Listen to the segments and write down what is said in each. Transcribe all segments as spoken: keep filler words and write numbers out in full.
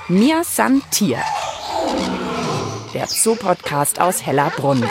Mir san Tier, der Zoo-Podcast aus Hellerbrunn.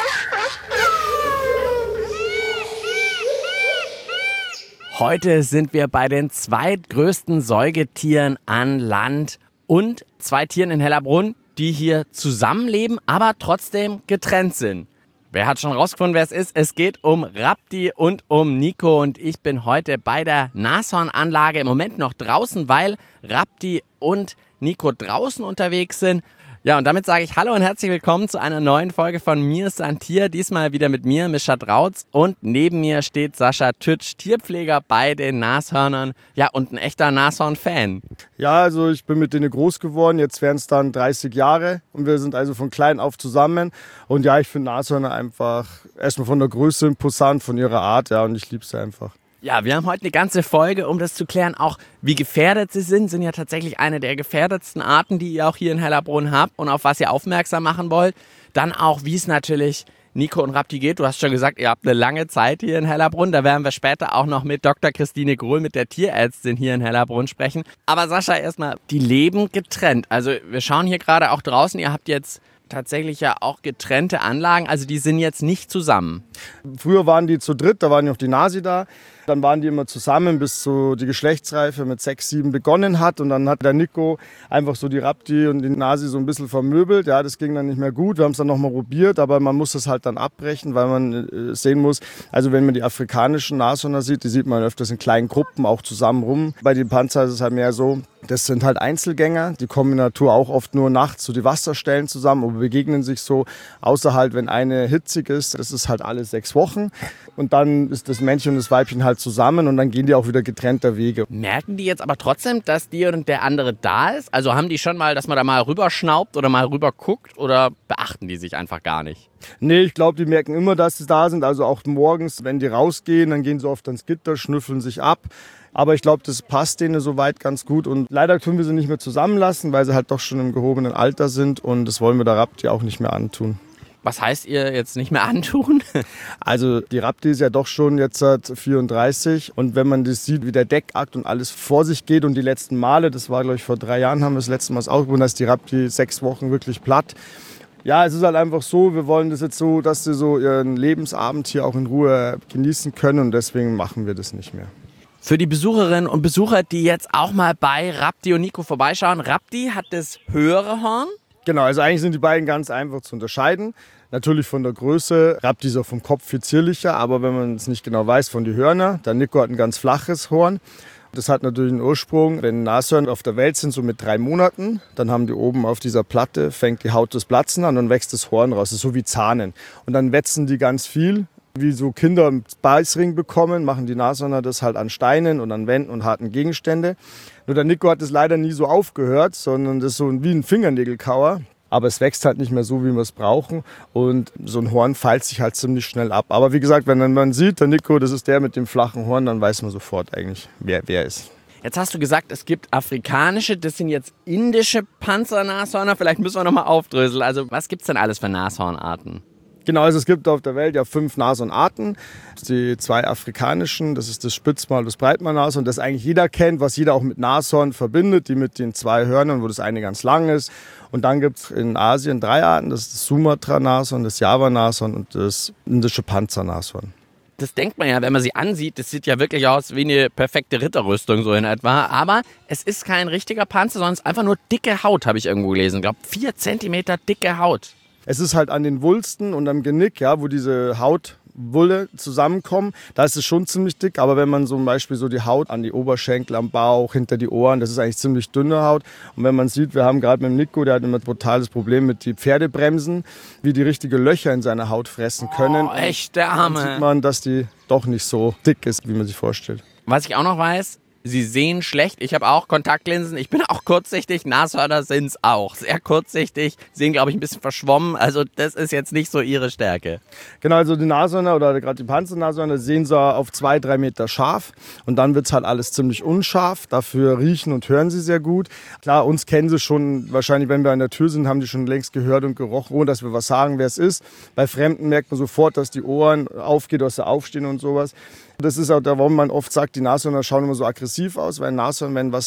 Heute sind wir bei den zweitgrößten Säugetieren an Land und zwei Tieren in Hellerbrunn, die hier zusammenleben, aber trotzdem getrennt sind. Wer hat schon rausgefunden, wer es ist? Es geht um Rapti und um Nico und ich bin heute bei der Nashornanlage im Moment noch draußen, weil Rapti und Nico draußen unterwegs sind. Ja, und damit sage ich Hallo und herzlich willkommen zu einer neuen Folge von Mir san Tier. Diesmal wieder mit mir, Mischa Drautz. Und neben mir steht Sascha Tütsch, Tierpfleger bei den Nashörnern. Ja, und ein echter Nashorn-Fan. Ja, also ich bin mit denen groß geworden. Jetzt wären es dann dreißig Jahre. Und wir sind also von klein auf zusammen. Und ja, ich finde Nashörner einfach erstmal von der Größe imposant, von ihrer Art. Ja, und ich liebe sie einfach. Ja, wir haben heute eine ganze Folge, um das zu klären, auch wie gefährdet sie sind. Sind ja tatsächlich eine der gefährdetsten Arten, die ihr auch hier in Hellerbrunn habt und auf was ihr aufmerksam machen wollt. Dann auch, wie es natürlich Nico und Rapti geht. Du hast schon gesagt, ihr habt eine lange Zeit hier in Hellerbrunn. Da werden wir später auch noch mit Doktor Christine Grohl, mit der Tierärztin hier in Hellerbrunn sprechen. Aber Sascha, erstmal, die leben getrennt. Also wir schauen hier gerade auch draußen, ihr habt jetzt tatsächlich ja auch getrennte Anlagen, also die sind jetzt nicht zusammen. Früher waren die zu dritt, da waren noch die Nasi da. Dann waren die immer zusammen, bis so die Geschlechtsreife mit sechs, sieben begonnen hat. Und dann hat der Nico einfach so die Rapti und die Nasi so ein bisschen vermöbelt. Ja, das ging dann nicht mehr gut. Wir haben es dann nochmal probiert, aber man muss das halt dann abbrechen, weil man äh, sehen muss, also wenn man die afrikanischen Nashörner sieht, die sieht man öfters in kleinen Gruppen auch zusammen rum. Bei den Panzer ist es halt mehr so, das sind halt Einzelgänger, die kommen in der Natur auch oft nur nachts zu so die Wasserstellen zusammen und begegnen sich so, außer halt, wenn eine hitzig ist, das ist halt alle sechs Wochen. Und dann ist das Männchen und das Weibchen halt zusammen und dann gehen die auch wieder getrennter Wege. Merken die jetzt aber trotzdem, dass die und der andere da ist? Also haben die schon mal, dass man da mal rüberschnaubt oder mal rüber guckt oder beachten die sich einfach gar nicht? Nee, ich glaube, die merken immer, dass sie da sind. Also auch morgens, wenn die rausgehen, dann gehen sie oft ans Gitter, schnüffeln sich ab. Aber ich glaube, das passt denen soweit ganz gut. Und leider können wir sie nicht mehr zusammenlassen, weil sie halt doch schon im gehobenen Alter sind. Und das wollen wir der Rapti auch nicht mehr antun. Was heißt ihr jetzt nicht mehr antun? Also die Rapti ist ja doch schon jetzt seit vierunddreißig. Und wenn man das sieht, wie der Deckakt und alles vor sich geht und die letzten Male, das war glaube ich vor drei Jahren, haben wir das letzte Mal ausprobiert, dass die Rapti sechs Wochen wirklich platt. Ja, es ist halt einfach so, wir wollen das jetzt so, dass sie so ihren Lebensabend hier auch in Ruhe genießen können und deswegen machen wir das nicht mehr. Für die Besucherinnen und Besucher, die jetzt auch mal bei Rapti und Nico vorbeischauen, Rapti hat das höhere Horn. Genau, also eigentlich sind die beiden ganz einfach zu unterscheiden. Natürlich von der Größe, Rapti ist auch vom Kopf viel zierlicher, aber wenn man es nicht genau weiß, von den Hörnern. Der Nico hat ein ganz flaches Horn. Das hat natürlich einen Ursprung, wenn Nashörner auf der Welt sind, so mit drei Monaten, dann haben die oben auf dieser Platte, fängt die Haut das Platzen an und wächst das Horn raus. Das ist so wie Zahnen. Und dann wetzen die ganz viel. Wie so Kinder einen Beißring bekommen, machen die Nashörner das halt an Steinen und an Wänden und harten Gegenstände. Nur der Nico hat das leider nie so aufgehört, sondern das ist so wie ein Fingernägelkauer. Aber es wächst halt nicht mehr so, wie wir es brauchen. Und so ein Horn feilt sich halt ziemlich schnell ab. Aber wie gesagt, wenn man sieht, der Nico, das ist der mit dem flachen Horn, dann weiß man sofort eigentlich, wer wer ist. Jetzt hast du gesagt, es gibt afrikanische, das sind jetzt indische Panzernashörner. Vielleicht müssen wir nochmal aufdröseln. Also was gibt es denn alles für Nashornarten? Genau, also es gibt auf der Welt ja fünf Nashornarten. Die zwei afrikanischen, das ist das Spitzmaul und das Breitmaul-Nashorn, das eigentlich jeder kennt, was jeder auch mit Nashorn verbindet, die mit den zwei Hörnern, wo das eine ganz lang ist. Und dann gibt es in Asien drei Arten, das ist das Sumatra-Nashorn, das Java-Nashorn und das indische Panzernashorn. Das denkt man ja, wenn man sie ansieht, das sieht ja wirklich aus wie eine perfekte Ritterrüstung so in etwa. Aber es ist kein richtiger Panzer, sondern es ist einfach nur dicke Haut, habe ich irgendwo gelesen. Ich glaube, vier Zentimeter dicke Haut. Es ist halt an den Wulsten und am Genick, ja, wo diese Hautwolle zusammenkommen. Da ist es schon ziemlich dick, aber wenn man zum Beispiel so die Haut an die Oberschenkel, am Bauch, hinter die Ohren, das ist eigentlich ziemlich dünne Haut. Und wenn man sieht, wir haben gerade mit dem Nico, der hat immer ein brutales Problem mit den Pferdebremsen, wie die richtige Löcher in seiner Haut fressen können. Oh, echt, der Arme. Dann sieht man, dass die doch nicht so dick ist, wie man sich vorstellt. Was ich auch noch weiß, sie sehen schlecht. Ich habe auch Kontaktlinsen. Ich bin auch kurzsichtig. Nashörner sind es auch. Sehr kurzsichtig. Sehen, glaube ich, ein bisschen verschwommen. Also das ist jetzt nicht so ihre Stärke. Genau, also die Nashörner oder gerade die Panzernashörner sehen so auf zwei, drei Meter scharf. Und dann wird es halt alles ziemlich unscharf. Dafür riechen und hören sie sehr gut. Klar, uns kennen sie schon. Wahrscheinlich, wenn wir an der Tür sind, haben die schon längst gehört und gerochen, ohne dass wir was sagen, wer es ist. Bei Fremden merkt man sofort, dass die Ohren aufgehen, dass sie aufstehen und sowas. Das ist auch da, warum man oft sagt, die Nashörner schauen immer so aggressiv aus, weil Nashörner, wenn was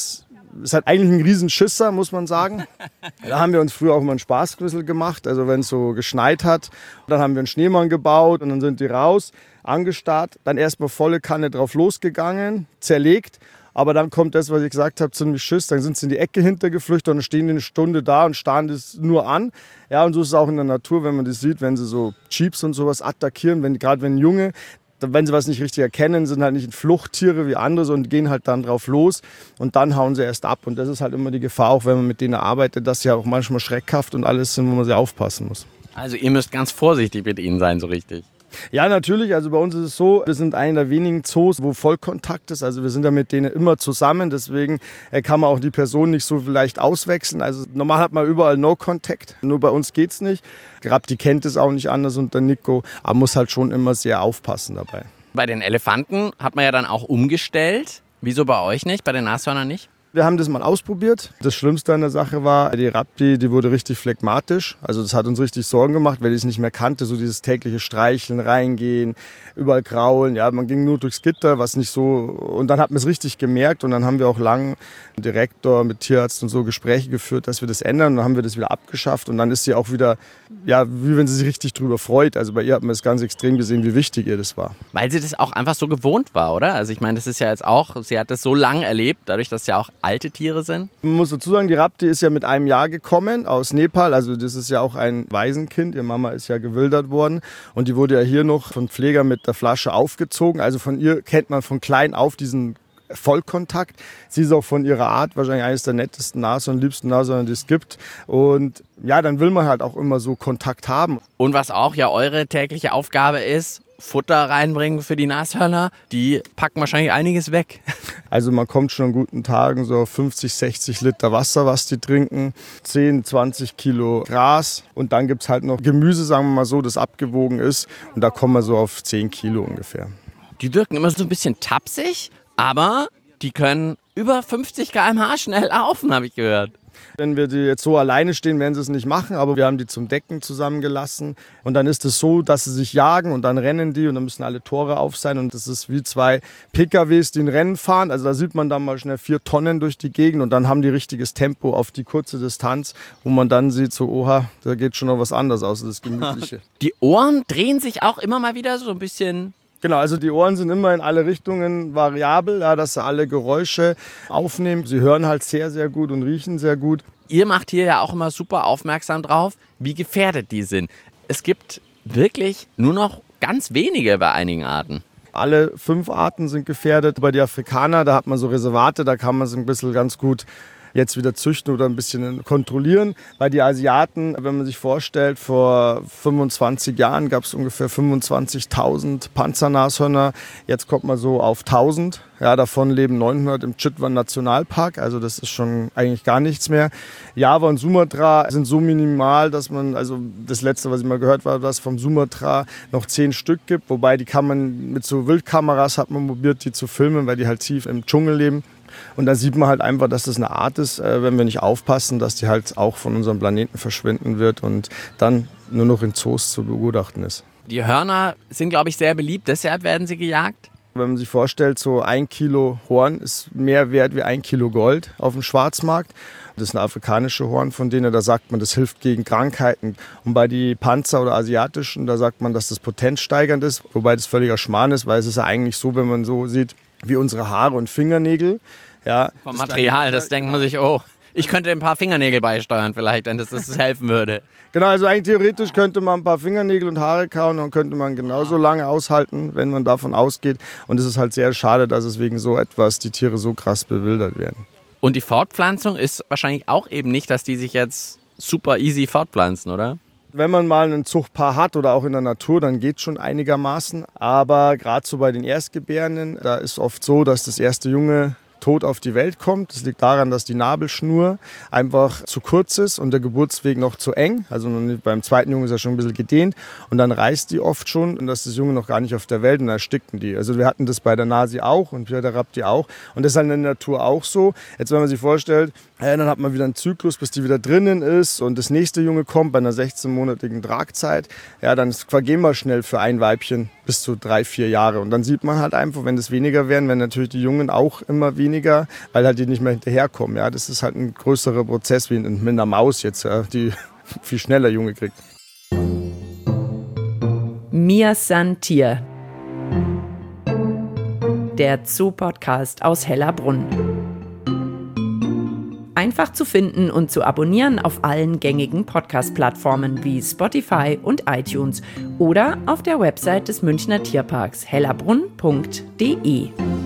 ist halt eigentlich ein Riesenschisser, muss man sagen. Da haben wir uns früher auch immer einen Spaß ein bisschen gemacht. Also wenn es so geschneit hat, dann haben wir einen Schneemann gebaut und dann sind die raus, angestarrt, dann erstmal volle Kanne drauf losgegangen, zerlegt. Aber dann kommt das, was ich gesagt habe, ziemlich Schiss. Dann sind sie in die Ecke hintergeflüchtet und dann stehen die eine Stunde da und starren das nur an. Ja, und so ist es auch in der Natur, wenn man das sieht, wenn sie so Jeeps und sowas attackieren, wenn, gerade wenn Junge, wenn sie was nicht richtig erkennen, sind halt nicht Fluchttiere wie andere, sondern gehen halt dann drauf los und dann hauen sie erst ab. Und das ist halt immer die Gefahr, auch wenn man mit denen arbeitet, dass sie auch manchmal schreckhaft und alles sind, wo man sehr aufpassen muss. Also ihr müsst ganz vorsichtig mit ihnen sein, so richtig. Ja, natürlich. Also bei uns ist es so, wir sind einer der wenigen Zoos, wo Vollkontakt ist. Also wir sind ja mit denen immer zusammen. Deswegen kann man auch die Person nicht so leicht auswechseln. Also normal hat man überall No-Contact. Nur bei uns geht's nicht. Grabdi kennt es auch nicht anders und der Nico. Aber muss halt schon immer sehr aufpassen dabei. Bei den Elefanten hat man ja dann auch umgestellt. Wieso bei euch nicht, bei den Nashörnern nicht? Wir haben das mal ausprobiert. Das Schlimmste an der Sache war, die Rapti, die wurde richtig phlegmatisch. Also das hat uns richtig Sorgen gemacht, weil ich es nicht mehr kannte. So dieses tägliche Streicheln, reingehen, überall kraulen. Ja, man ging nur durchs Gitter, was nicht so... Und dann hat man es richtig gemerkt. Und dann haben wir auch lang mit Direktor, mit Tierarzt und so Gespräche geführt, dass wir das ändern. Und dann haben wir das wieder abgeschafft. Und dann ist sie auch wieder, ja, wie wenn sie sich richtig drüber freut. Also bei ihr hat man es ganz extrem gesehen, wie wichtig ihr das war. Weil sie das auch einfach so gewohnt war, oder? Also ich meine, das ist ja jetzt auch... Sie hat das so lang erlebt, dadurch, dass ja auch alte Tiere sind? Man muss dazu sagen, die Rapti ist ja mit einem Jahr gekommen aus Nepal. Also das ist ja auch ein Waisenkind. Ihre Mama ist ja gewildert worden. Und die wurde ja hier noch von Pfleger mit der Flasche aufgezogen. Also von ihr kennt man von klein auf diesen Vollkontakt. Sie ist auch von ihrer Art wahrscheinlich eines der nettesten Nashörner, liebsten Nashörner, die es gibt. Und ja, dann will man halt auch immer so Kontakt haben. Und was auch ja eure tägliche Aufgabe ist, Futter reinbringen für die Nashörner, die packen wahrscheinlich einiges weg. Also man kommt schon an guten Tagen so auf fünfzig, sechzig Liter Wasser, was die trinken, zehn, zwanzig Kilo Gras und dann gibt es halt noch Gemüse, sagen wir mal so, das abgewogen ist und da kommen wir so auf zehn Kilo ungefähr. Die wirken immer so ein bisschen tapsig, aber die können über fünfzig Kilometer pro Stunde schnell laufen, habe ich gehört. Wenn wir die jetzt so alleine stehen, werden sie es nicht machen, aber wir haben die zum Decken zusammengelassen. Und dann ist es so, dass sie sich jagen und dann rennen die und dann müssen alle Tore auf sein. Und das ist wie zwei P K Ws, die ein Rennen fahren. Also da sieht man dann mal schnell vier Tonnen durch die Gegend und dann haben die richtiges Tempo auf die kurze Distanz, wo man dann sieht, so, oha, da geht schon noch was anderes außer das Gemütliche. Die Ohren drehen sich auch immer mal wieder so ein bisschen... Genau, also die Ohren sind immer in alle Richtungen variabel, ja, dass sie alle Geräusche aufnehmen. Sie hören halt sehr, sehr gut und riechen sehr gut. Ihr macht hier ja auch immer super aufmerksam drauf, wie gefährdet die sind. Es gibt wirklich nur noch ganz wenige bei einigen Arten. Alle fünf Arten sind gefährdet. Bei den Afrikanern, da hat man so Reservate, da kann man es ein bisschen ganz gut jetzt wieder züchten oder ein bisschen kontrollieren. Bei den Asiaten, wenn man sich vorstellt, vor fünfundzwanzig Jahren gab es ungefähr fünfundzwanzigtausend Panzernashörner. Jetzt kommt man so auf tausend. Ja, davon leben neunhundert im Chitwan Nationalpark. Also das ist schon eigentlich gar nichts mehr. Java und Sumatra sind so minimal, dass man, also das letzte, was ich mal gehört habe, dass vom Sumatra noch zehn Stück gibt. Wobei die kann man mit so Wildkameras hat man probiert, die zu filmen, weil die halt tief im Dschungel leben. Und da sieht man halt einfach, dass das eine Art ist, wenn wir nicht aufpassen, dass die halt auch von unserem Planeten verschwinden wird und dann nur noch in Zoos zu begutachten ist. Die Hörner sind, glaube ich, sehr beliebt, deshalb werden sie gejagt. Wenn man sich vorstellt, so ein Kilo Horn ist mehr wert wie ein Kilo Gold auf dem Schwarzmarkt. Das ist ein afrikanische Horn von denen, da sagt man, das hilft gegen Krankheiten. Und bei den Panzer- oder asiatischen, da sagt man, dass das potenzsteigernd ist, wobei das völliger Schmarrn ist, weil es ist ja eigentlich so, wenn man so sieht, wie unsere Haare und Fingernägel. Ja, vom Material, das denkt man sich, oh, ich könnte ein paar Fingernägel beisteuern vielleicht, wenn das, das helfen würde. Genau, also eigentlich theoretisch könnte man ein paar Fingernägel und Haare kauen und könnte man genauso lange aushalten, wenn man davon ausgeht. Und es ist halt sehr schade, dass es wegen so etwas die Tiere so krass bewildert werden. Und die Fortpflanzung ist wahrscheinlich auch eben nicht, dass die sich jetzt super easy fortpflanzen, oder? Wenn man mal ein Zuchtpaar hat oder auch in der Natur, dann geht es schon einigermaßen. Aber gerade so bei den Erstgebärenden, da ist oft so, dass das erste Junge tot auf die Welt kommt. Das liegt daran, dass die Nabelschnur einfach zu kurz ist und der Geburtsweg noch zu eng. Also beim zweiten Jungen ist er schon ein bisschen gedehnt und dann reißt die oft schon und das ist das Junge noch gar nicht auf der Welt und dann erstickten die. Also wir hatten das bei der Nasi auch und bei der Rapti auch und das ist halt in der Natur auch so. Jetzt wenn man sich vorstellt, Ja, dann hat man wieder einen Zyklus, bis die wieder drinnen ist und das nächste Junge kommt bei einer sechzehnmonatigen Tragzeit. Ja, dann vergehen wir schnell für ein Weibchen bis zu drei, vier Jahre. Und dann sieht man halt einfach, wenn das weniger werden, werden natürlich die Jungen auch immer weniger, weil halt die nicht mehr hinterherkommen. Ja, das ist halt ein größerer Prozess wie mit einer Maus jetzt, ja, die viel schneller Junge kriegt. Mir san Tier. Der Zoo-Podcast aus Hellerbrunn. Einfach zu finden und zu abonnieren auf allen gängigen Podcast-Plattformen wie Spotify und iTunes oder auf der Website des Münchner Tierparks hellerbrunn punkt de.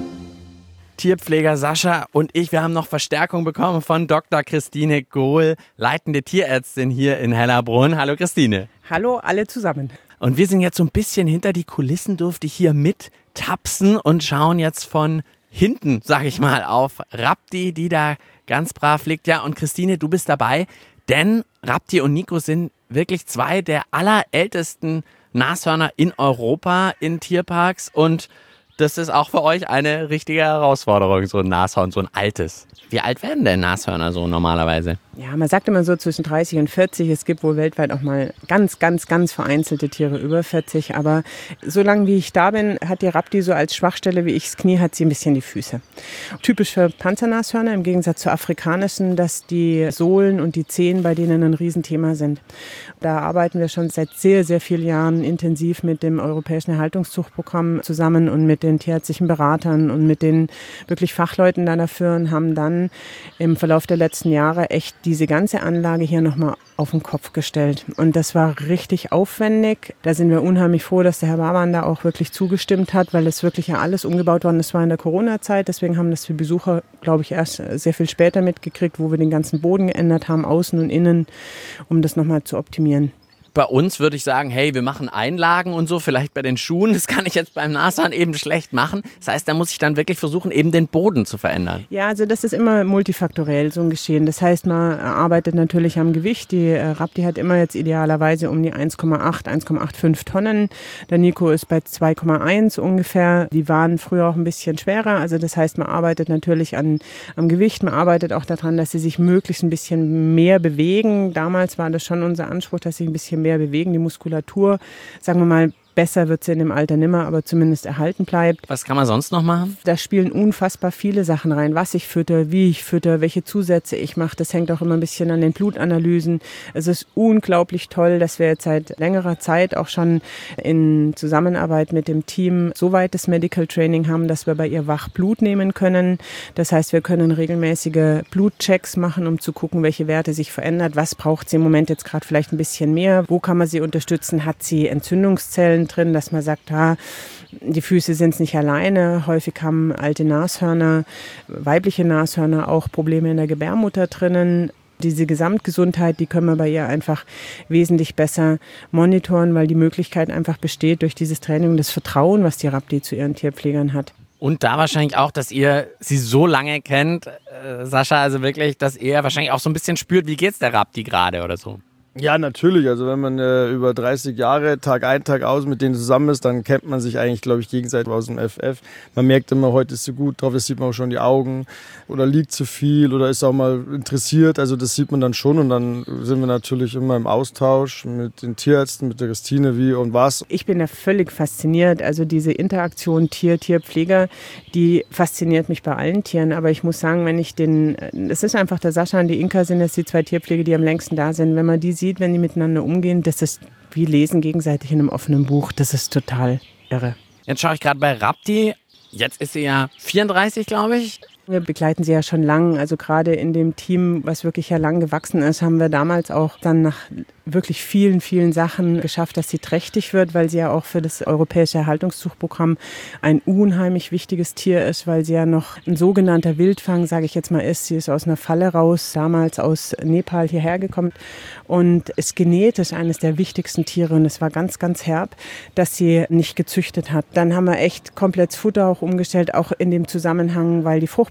Tierpfleger Sascha und ich, wir haben noch Verstärkung bekommen von Doktor Christine Gohl, leitende Tierärztin hier in Hellerbrunn. Hallo Christine. Hallo alle zusammen. Und wir sind jetzt so ein bisschen hinter die Kulissen, durfte ich hier mit tapsen und schauen jetzt von hinten, sag ich mal, auf Rapti, die da ganz brav liegt. Ja, und Christine, du bist dabei, denn Rapti und Nico sind wirklich zwei der allerältesten Nashörner in Europa in Tierparks und das ist auch für euch eine richtige Herausforderung, so ein Nashorn, so ein altes. Wie alt werden denn Nashörner so normalerweise? Ja, man sagt immer so zwischen dreißig und vierzig. Es gibt wohl weltweit auch mal ganz, ganz, ganz vereinzelte Tiere über vierzig. Aber solange wie ich da bin, hat die Rapti so als Schwachstelle wie ich das Knie, hat sie ein bisschen die Füße. Typisch für Panzernashörner im Gegensatz zu afrikanischen, dass die Sohlen und die Zehen bei denen ein Riesenthema sind. Da arbeiten wir schon seit sehr, sehr vielen Jahren intensiv mit dem Europäischen Erhaltungszuchtprogramm zusammen und mit den tierärztlichen Beratern und mit den wirklich Fachleuten da dafür und haben dann im Verlauf der letzten Jahre echt diese ganze Anlage hier nochmal auf den Kopf gestellt. Und das war richtig aufwendig. Da sind wir unheimlich froh, dass der Herr Barban da auch wirklich zugestimmt hat, weil es wirklich ja alles umgebaut worden ist. Das war in der Corona-Zeit. Deswegen haben das die Besucher, glaube ich, erst sehr viel später mitgekriegt, wo wir den ganzen Boden geändert haben, außen und innen, um das nochmal zu optimieren. Bei uns würde ich sagen, hey, wir machen Einlagen und so, vielleicht bei den Schuhen. Das kann ich jetzt beim Nashorn eben schlecht machen. Das heißt, da muss ich dann wirklich versuchen, eben den Boden zu verändern. Ja, also das ist immer multifaktoriell so ein Geschehen. Das heißt, man arbeitet natürlich am Gewicht. Die Rapti hat immer jetzt idealerweise um die eins Komma acht, eins Komma fünfundachtzig Tonnen. Der Nico ist bei zwei Komma eins ungefähr. Die waren früher auch ein bisschen schwerer. Also das heißt, man arbeitet natürlich an, am Gewicht. Man arbeitet auch daran, dass sie sich möglichst ein bisschen mehr bewegen. Damals war das schon unser Anspruch, dass sie ein bisschen mehr bewegen, die Muskulatur, sagen wir mal, besser wird sie in dem Alter nimmer, aber zumindest erhalten bleibt. Was kann man sonst noch machen? Da spielen unfassbar viele Sachen rein, was ich fütter, wie ich fütter, welche Zusätze ich mache. Das hängt auch immer ein bisschen an den Blutanalysen. Es ist unglaublich toll, dass wir jetzt seit längerer Zeit auch schon in Zusammenarbeit mit dem Team so weit das Medical Training haben, dass wir bei ihr wach Blut nehmen können. Das heißt, wir können regelmäßige Blutchecks machen, um zu gucken, welche Werte sich verändert. Was braucht sie im Moment jetzt gerade vielleicht ein bisschen mehr? Wo kann man sie unterstützen? Hat sie Entzündungszellen drin, dass man sagt, ha, die Füße sind es nicht alleine. Häufig haben alte Nashörner, weibliche Nashörner auch Probleme in der Gebärmutter drinnen. Diese Gesamtgesundheit, die können wir bei ihr einfach wesentlich besser monitoren, weil die Möglichkeit einfach besteht durch dieses Training und das Vertrauen, was die Rapti zu ihren Tierpflegern hat. Und da wahrscheinlich auch, dass ihr sie so lange kennt, äh, Sascha, also wirklich, dass ihr wahrscheinlich auch so ein bisschen spürt, wie geht's der Rapti gerade oder so. Ja, natürlich. Also wenn man äh, über dreißig Jahre Tag ein, Tag aus mit denen zusammen ist, dann kennt man sich eigentlich, glaube ich, gegenseitig aus dem F F. Man merkt immer, heute ist sie gut drauf, das sieht man auch schon die Augen. Oder liegt zu viel oder ist auch mal interessiert. Also das sieht man dann schon und dann sind wir natürlich immer im Austausch mit den Tierärzten, mit der Christine, wie und was. Ich bin ja völlig fasziniert. Also diese Interaktion Tier-Tierpfleger, die fasziniert mich bei allen Tieren. Aber ich muss sagen, wenn ich den, es ist einfach der Sascha und die Inka sind jetzt die zwei Tierpfleger, die am längsten da sind. Wenn man die sieht, wenn die miteinander umgehen, das ist wie lesen gegenseitig in einem offenen Buch. Das ist total irre. Jetzt schaue ich gerade bei Rapti. Jetzt ist sie ja vierunddreißig, glaube ich. Wir begleiten sie ja schon lang. Also gerade in dem Team, was wirklich ja lang gewachsen ist, haben wir damals auch dann nach wirklich vielen, vielen Sachen geschafft, dass sie trächtig wird, weil sie ja auch für das Europäische Erhaltungszuchtprogramm ein unheimlich wichtiges Tier ist, weil sie ja noch ein sogenannter Wildfang, sage ich jetzt mal, ist. Sie ist aus einer Falle raus, damals aus Nepal hierher gekommen und ist genetisch eines der wichtigsten Tiere. Und es war ganz, ganz herb, dass sie nicht gezüchtet hat. Dann haben wir echt komplett das Futter auch umgestellt, auch in dem Zusammenhang, weil die Frucht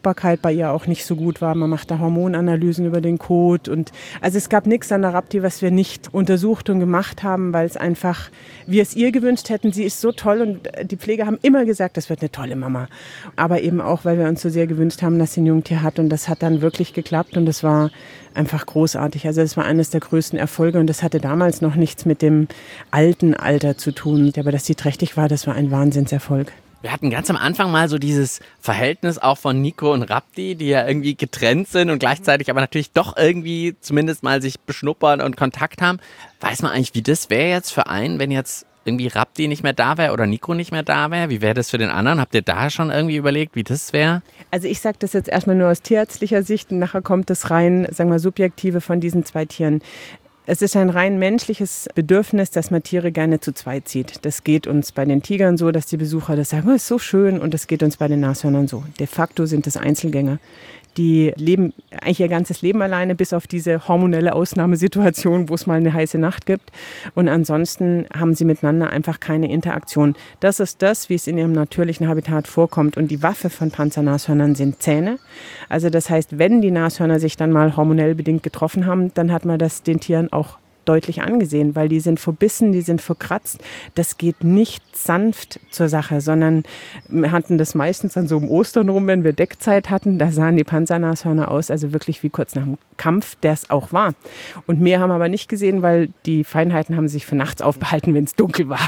Fruchtbarkeit bei ihr auch nicht so gut war. Man macht da Hormonanalysen über den Kot. Und also es gab nichts an der Rapti, was wir nicht untersucht und gemacht haben, weil es einfach, wir es ihr gewünscht hätten. Sie ist so toll und die Pfleger haben immer gesagt, das wird eine tolle Mama. Aber eben auch, weil wir uns so sehr gewünscht haben, dass sie ein Jungtier hat. Und das hat dann wirklich geklappt und das war einfach großartig. Also das war eines der größten Erfolge und das hatte damals noch nichts mit dem alten Alter zu tun. Aber dass sie trächtig war, das war ein Wahnsinnserfolg. Wir hatten ganz am Anfang mal so dieses Verhältnis auch von Nico und Rapti, die ja irgendwie getrennt sind und gleichzeitig aber natürlich doch irgendwie zumindest mal sich beschnuppern und Kontakt haben. Weiß man eigentlich, wie das wäre jetzt für einen, wenn jetzt irgendwie Rapti nicht mehr da wäre oder Nico nicht mehr da wäre? Wie wäre das für den anderen? Habt ihr da schon irgendwie überlegt, wie das wäre? Also ich sage das jetzt erstmal nur aus tierärztlicher Sicht und nachher kommt das rein, sagen wir, subjektive von diesen zwei Tieren. Es ist ein rein menschliches Bedürfnis, dass man Tiere gerne zu zweit sieht. Das geht uns bei den Tigern so, dass die Besucher das sagen, oh, ist so schön, und das geht uns bei den Nashörnern so. De facto sind es Einzelgänger. Die leben eigentlich ihr ganzes Leben alleine, bis auf diese hormonelle Ausnahmesituation, wo es mal eine heiße Nacht gibt. Und ansonsten haben sie miteinander einfach keine Interaktion. Das ist das, wie es in ihrem natürlichen Habitat vorkommt. Und die Waffe von Panzernashörnern sind Zähne. Also das heißt, wenn die Nashörner sich dann mal hormonell bedingt getroffen haben, dann hat man das den Tieren auch deutlich angesehen, weil die sind verbissen, die sind verkratzt. Das geht nicht sanft zur Sache, sondern wir hatten das meistens dann so um Ostern rum, wenn wir Deckzeit hatten, da sahen die Panzernashörner aus, also wirklich wie kurz nach dem Kampf, der es auch war. Und mehr haben wir aber nicht gesehen, weil die Feinheiten haben sich für nachts aufbehalten, wenn es dunkel war.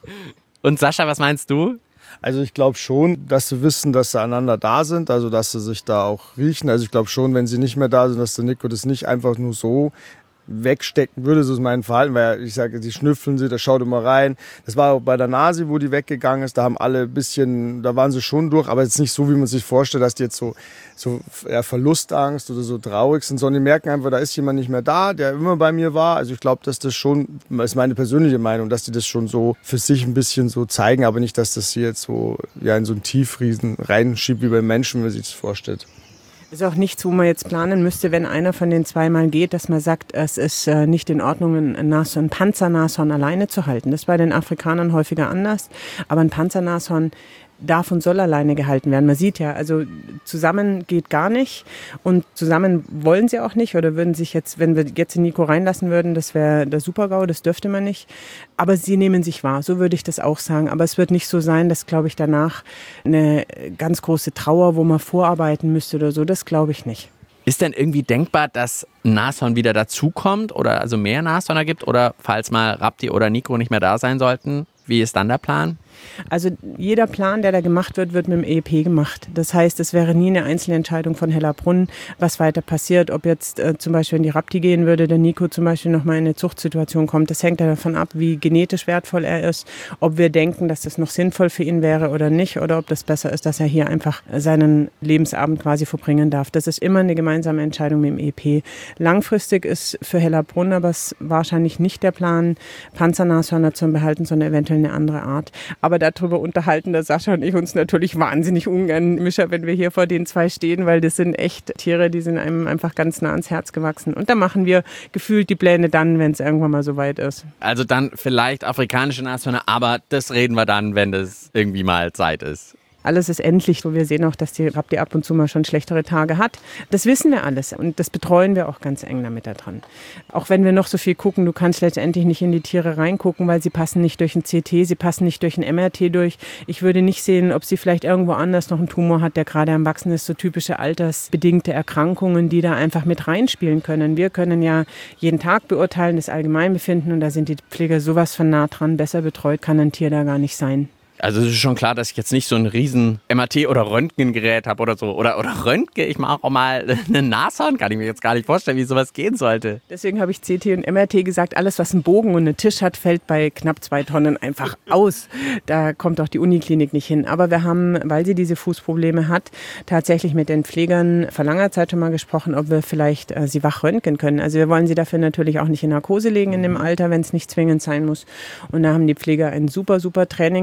Und Sascha, was meinst du? Also ich glaube schon, dass sie wissen, dass sie einander da sind, also dass sie sich da auch riechen. Also ich glaube schon, wenn sie nicht mehr da sind, dass der Nico das nicht einfach nur so wegstecken würde, so ist mein Verhalten, weil ich sage, die schnüffeln sie, da schaut immer rein. Das war auch bei der Nasi, wo die weggegangen ist, da haben alle ein bisschen, da waren sie schon durch, aber jetzt nicht so, wie man sich vorstellt, dass die jetzt so, so ja, Verlustangst oder so traurig sind, sondern die merken einfach, da ist jemand nicht mehr da, der immer bei mir war. Also ich glaube, dass das schon, das ist meine persönliche Meinung, dass die das schon so für sich ein bisschen so zeigen, aber nicht, dass das hier jetzt so ja, in so einen Tiefriesen reinschiebt wie beim Menschen, wenn man sich das vorstellt. Ist auch nichts, wo man jetzt planen müsste, wenn einer von den zwei mal geht, dass man sagt, es ist äh, nicht in Ordnung, ein, Nas- ein Panzernashorn alleine zu halten. Das ist bei den Afrikanern häufiger anders, aber ein Panzernashorn darf und soll alleine gehalten werden. Man sieht ja, also zusammen geht gar nicht und zusammen wollen sie auch nicht oder würden sich jetzt, wenn wir jetzt den Nico reinlassen würden, das wäre der Super-GAU, das dürfte man nicht. Aber sie nehmen sich wahr, so würde ich das auch sagen. Aber es wird nicht so sein, dass, glaube ich, danach eine ganz große Trauer, wo man vorarbeiten müsste oder so, das glaube ich nicht. Ist denn irgendwie denkbar, dass ein Nashorn wieder dazukommt oder also mehr Nashörner gibt oder falls mal Rapti oder Nico nicht mehr da sein sollten, wie ist dann der Plan? Also jeder Plan, der da gemacht wird, wird mit dem E E P gemacht. Das heißt, es wäre nie eine Einzelentscheidung von Hellerbrunn, was weiter passiert. Ob jetzt äh, zum Beispiel, wenn die Rapti gehen würde, der Nico zum Beispiel nochmal in eine Zuchtsituation kommt. Das hängt ja davon ab, wie genetisch wertvoll er ist, ob wir denken, dass das noch sinnvoll für ihn wäre oder nicht oder ob das besser ist, dass er hier einfach seinen Lebensabend quasi verbringen darf. Das ist immer eine gemeinsame Entscheidung mit dem E E P. Langfristig ist für Hellerbrunn aber es wahrscheinlich nicht der Plan, Panzernashörner zu behalten, sondern eventuell eine andere Art. Aber darüber unterhalten der Sascha und ich uns natürlich wahnsinnig ungern, Mischa, wenn wir hier vor den zwei stehen, weil das sind echt Tiere, die sind einem einfach ganz nah ans Herz gewachsen. Und da machen wir gefühlt die Pläne dann, wenn es irgendwann mal so weit ist. Also dann vielleicht afrikanische Nashörner, aber das reden wir dann, wenn das irgendwie mal Zeit ist. Alles ist endlich. Wir sehen auch, dass die Rapti ab und zu mal schon schlechtere Tage hat. Das wissen wir alles und das betreuen wir auch ganz eng damit da dran. Auch wenn wir noch so viel gucken, du kannst letztendlich nicht in die Tiere reingucken, weil sie passen nicht durch ein C T, sie passen nicht durch ein M R T durch. Ich würde nicht sehen, ob sie vielleicht irgendwo anders noch einen Tumor hat, der gerade am Wachsen ist. So typische altersbedingte Erkrankungen, die da einfach mit reinspielen können. Wir können ja jeden Tag beurteilen, das Allgemeinbefinden, und da sind die Pfleger sowas von nah dran. Besser betreut kann ein Tier da gar nicht sein. Also es ist schon klar, dass ich jetzt nicht so ein riesen M R T- oder Röntgengerät habe oder so. Oder, oder Röntgen, ich mache auch mal eine Nashorn, kann ich mir jetzt gar nicht vorstellen, wie sowas gehen sollte. Deswegen habe ich C T und M R T gesagt, alles was einen Bogen und einen Tisch hat, fällt bei knapp zwei Tonnen einfach aus. Da kommt auch die Uniklinik nicht hin. Aber wir haben, weil sie diese Fußprobleme hat, tatsächlich mit den Pflegern vor langer Zeit schon mal gesprochen, ob wir vielleicht äh, sie wach röntgen können. Also wir wollen sie dafür natürlich auch nicht in Narkose legen in dem Alter, wenn es nicht zwingend sein muss. Und da haben die Pfleger ein super, super Training mit ihr gemacht.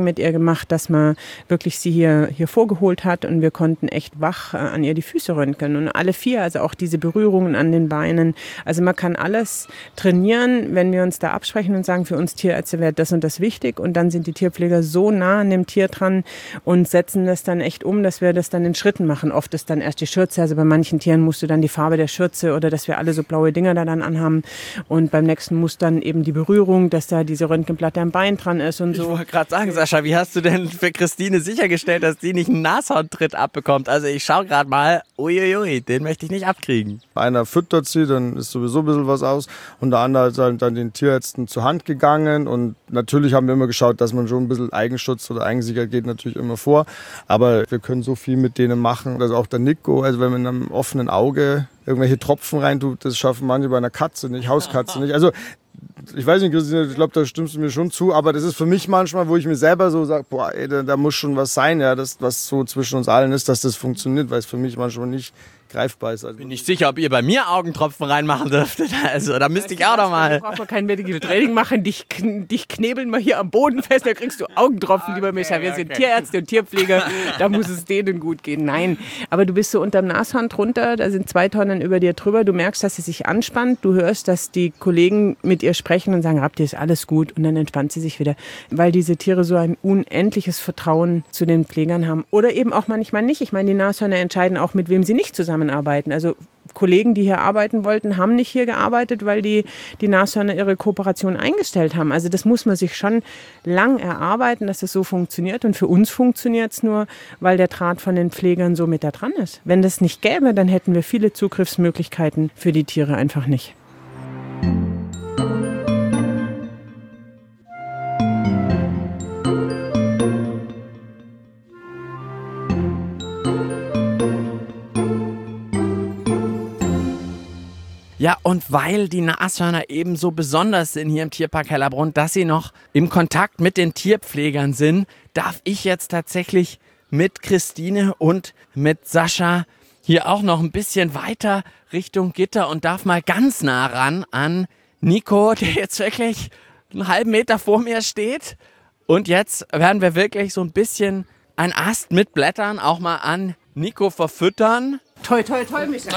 gemacht, dass man wirklich sie hier, hier vorgeholt hat und wir konnten echt wach äh, an ihr die Füße röntgen und alle vier, also auch diese Berührungen an den Beinen. Also man kann alles trainieren, wenn wir uns da absprechen und sagen, für uns Tierärzte wäre das und das wichtig und dann sind die Tierpfleger so nah an dem Tier dran und setzen das dann echt um, dass wir das dann in Schritten machen. Oft ist dann erst die Schürze, also bei manchen Tieren musst du dann die Farbe der Schürze oder dass wir alle so blaue Dinger da dann anhaben und beim nächsten muss dann eben die Berührung, dass da diese Röntgenplatte am Bein dran ist und so. Ich wollte gerade sagen, Sascha, wie hast du denn für Christine sichergestellt, dass die nicht einen Nashorntritt abbekommt? Also ich schaue gerade mal, uiuiui, den möchte ich nicht abkriegen. Einer füttert sie, dann ist sowieso ein bisschen was aus und der andere ist dann den Tierärzten zur Hand gegangen und natürlich haben wir immer geschaut, dass man schon ein bisschen Eigenschutz oder Eigensicherheit geht natürlich immer vor, aber wir können so viel mit denen machen, also auch der Nico, also wenn man in einem offenen Auge irgendwelche Tropfen reintut, das schaffen manche bei einer Katze nicht, Hauskatze nicht, also ich weiß nicht, Christine, ich glaube, da stimmst du mir schon zu, aber das ist für mich manchmal, wo ich mir selber so sage, boah, ey, da, da muss schon was sein, ja, das, was so zwischen uns allen ist, dass das funktioniert, weil es für mich manchmal nicht greifbar ist. Also bin nicht sicher, ob ihr bei mir Augentropfen reinmachen dürftet. Also da müsste ich auch noch mal. Da braucht man kein Medical Training machen. Dich, dich knebeln wir hier am Boden fest, da kriegst du Augentropfen, lieber Micha. Wir sind Tierärzte und Tierpfleger, da muss es denen gut gehen. Nein, aber du bist so unterm Nashorn drunter, da sind zwei Tonnen über dir drüber. Du merkst, dass sie sich anspannt. Du hörst, dass die Kollegen mit ihr sprechen und sagen, habt ihr, ist alles gut? Und dann entspannt sie sich wieder, weil diese Tiere so ein unendliches Vertrauen zu den Pflegern haben. Oder eben auch manchmal nicht. Ich meine, die Nashörner entscheiden auch, mit wem sie nicht zusammenarbeiten. Also Kollegen, die hier arbeiten wollten, haben nicht hier gearbeitet, weil die, die Nashörner ihre Kooperation eingestellt haben. Also das muss man sich schon lang erarbeiten, dass das so funktioniert. Und für uns funktioniert es nur, weil der Draht von den Pflegern so mit da dran ist. Wenn das nicht gäbe, dann hätten wir viele Zugriffsmöglichkeiten für die Tiere einfach nicht. Ja, und weil die Nashörner eben so besonders sind hier im Tierpark Hellerbrunn, dass sie noch im Kontakt mit den Tierpflegern sind, darf ich jetzt tatsächlich mit Christine und mit Sascha hier auch noch ein bisschen weiter Richtung Gitter und darf mal ganz nah ran an Nico, der jetzt wirklich einen halben Meter vor mir steht. Und jetzt werden wir wirklich so ein bisschen einen Ast mit Blättern auch mal an Nico verfüttern. Toll, toll, toll, Micha.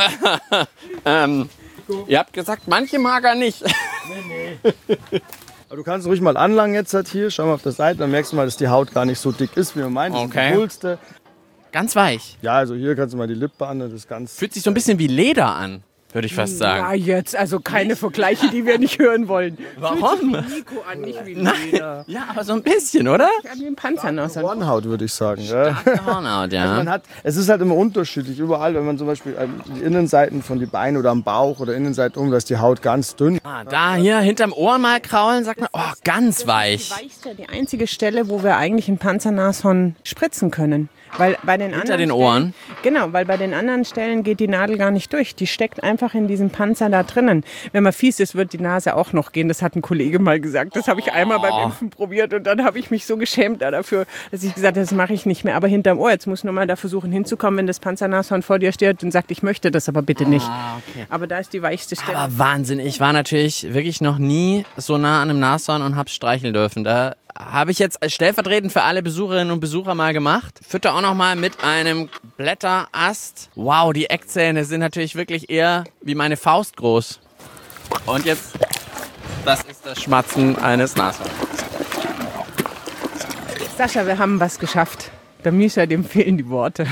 ähm, Ihr habt gesagt, manche mag er nicht. Nee, nee. Aber du kannst ruhig mal anlangen jetzt halt hier. Schau mal auf der Seite, dann merkst du mal, dass die Haut gar nicht so dick ist, wie man meint. Das okay. ist die Pulste. Ganz weich. Ja, also hier kannst du mal die Lippe an. Das ist ganz fühlt sich so ein bisschen wie Leder an, würde ich fast sagen. Ja, jetzt, also keine Vergleiche, die wir nicht hören wollen. Warum? Fühlt sich wie Nico an, nicht wie Leder. Ja, aber so ein bisschen, oder? Ja, wie ein Panzer noch. Hornhaut, würde ich sagen. Ja. Hornhaut, ja. Also man hat, es ist halt immer unterschiedlich. Überall, wenn man zum Beispiel die Innenseiten von den Beinen oder am Bauch oder Innenseite um, da ist die Haut ganz dünn. Ah, da hier hinterm Ohr mal kraulen, sagt man, oh, ganz weich. Die weichste, die einzige Stelle, wo wir eigentlich ein Panzernashorn spritzen können. Weil bei den Hinter anderen den Ohren? Stellen, genau, weil bei den anderen Stellen geht die Nadel gar nicht durch. Die steckt einfach in diesem Panzer da drinnen. Wenn man fies ist, wird die Nase auch noch gehen. Das hat ein Kollege mal gesagt. Das habe ich einmal beim Impfen probiert und dann habe ich mich so geschämt dafür, dass ich gesagt habe, das mache ich nicht mehr. Aber hinterm Ohr, jetzt muss nur mal da versuchen hinzukommen, wenn das Panzernashorn vor dir steht und sagt, ich möchte das aber bitte nicht. Ah, okay. Aber da ist die weichste Stelle. Aber Wahnsinn, ich war natürlich wirklich noch nie so nah an einem Nashorn und hab's streicheln dürfen. Da habe ich jetzt stellvertretend für alle Besucherinnen und Besucher mal gemacht. Fütter auch noch mal mit einem Blätterast. Wow, die Eckzähne sind natürlich wirklich eher wie meine Faust groß. Und jetzt, das ist das Schmatzen eines Nashorns. Sascha, wir haben was geschafft. Der Micha, dem fehlen die Worte.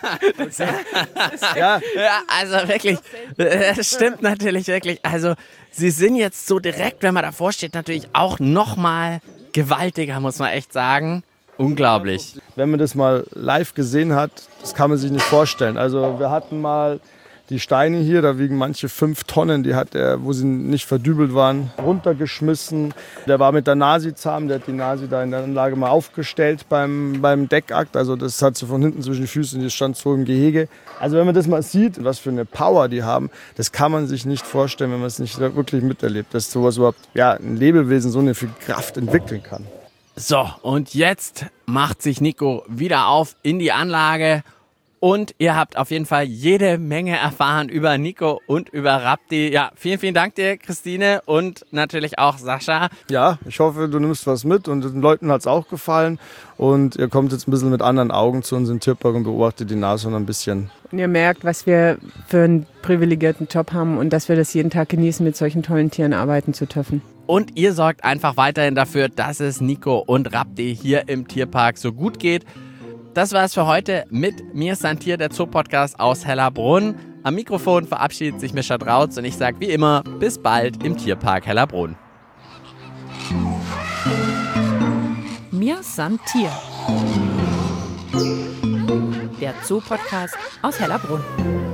Ja. Ja, also wirklich, das stimmt natürlich wirklich. Also sie sind jetzt so direkt, wenn man davor steht, natürlich auch noch mal gewaltiger, muss man echt sagen. Unglaublich. Wenn man das mal live gesehen hat, das kann man sich nicht vorstellen. Also wir hatten mal die Steine hier, da wiegen manche fünf Tonnen, die hat er, wo sie nicht verdübelt waren, runtergeschmissen. Der war mit der Nasi zahm, der hat die Nasi da in der Anlage mal aufgestellt beim, beim Deckakt. Also das hat sie von hinten zwischen die Füße, die stand so im Gehege. Also wenn man das mal sieht, was für eine Power die haben, das kann man sich nicht vorstellen, wenn man es nicht wirklich miterlebt, dass sowas überhaupt, ja, ein Lebewesen so eine viel Kraft entwickeln kann. So, und jetzt macht sich Nico wieder auf in die Anlage Und ihr habt auf jeden Fall jede Menge erfahren über Nico und über Rapti. Ja, vielen, vielen Dank dir, Christine, und natürlich auch Sascha. Ja, ich hoffe, du nimmst was mit und den Leuten hat es auch gefallen. Und ihr kommt jetzt ein bisschen mit anderen Augen zu uns in den Tierpark und beobachtet die Nashörner ein bisschen. Und ihr merkt, was wir für einen privilegierten Job haben und dass wir das jeden Tag genießen, mit solchen tollen Tieren arbeiten zu dürfen. Und ihr sorgt einfach weiterhin dafür, dass es Nico und Rapti hier im Tierpark so gut geht. Das war es für heute mit mir, Santier, der Zoo-Podcast aus Hellerbrunn. Am Mikrofon verabschiedet sich Mischa Drautz und ich sage wie immer, bis bald im Tierpark Hellerbrunn. Mir Santier. Der Zoo-Podcast aus Hellerbrunn.